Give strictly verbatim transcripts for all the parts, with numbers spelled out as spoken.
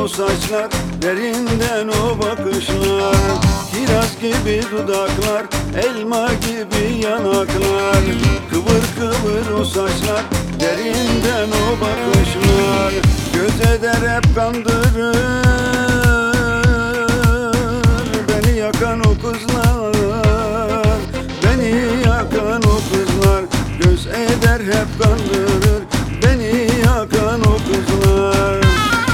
o saçlar, derinden o bakışlar. Kiraz gibi dudaklar, elma gibi yanaklar. Kıvır kıvır o saçlar, derinden o bakışlar. Göz eder hep kandırır beni yakan o kızlar, beni yakan o kızlar. Göz eder hep kandırır beni yakan o kızlar.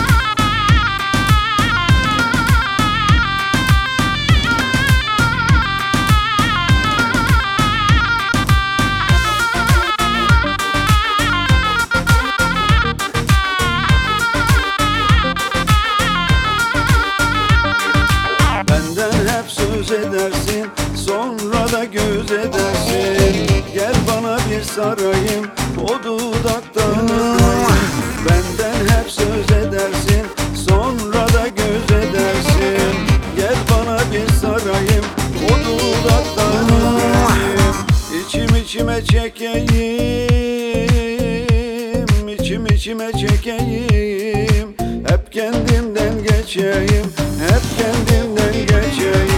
Söz edersin, sonra da göz edersin. Gel bana bir sarayım, o dudaktan öpeyim. Benden hep söz edersin, sonra da göz edersin. Gel bana bir sarayım, o dudaktan öpeyim. İçim içime çekeyim, içim içime çekeyim. Hep kendimden geçeyim, hep kendimden geçeyim.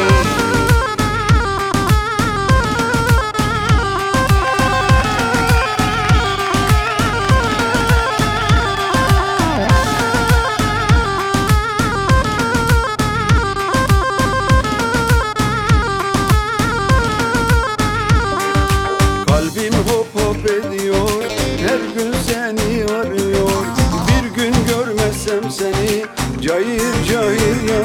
Kalbim hop hop ediyor, her gün seni arıyor. Bir gün görmezsem seni cayır cayır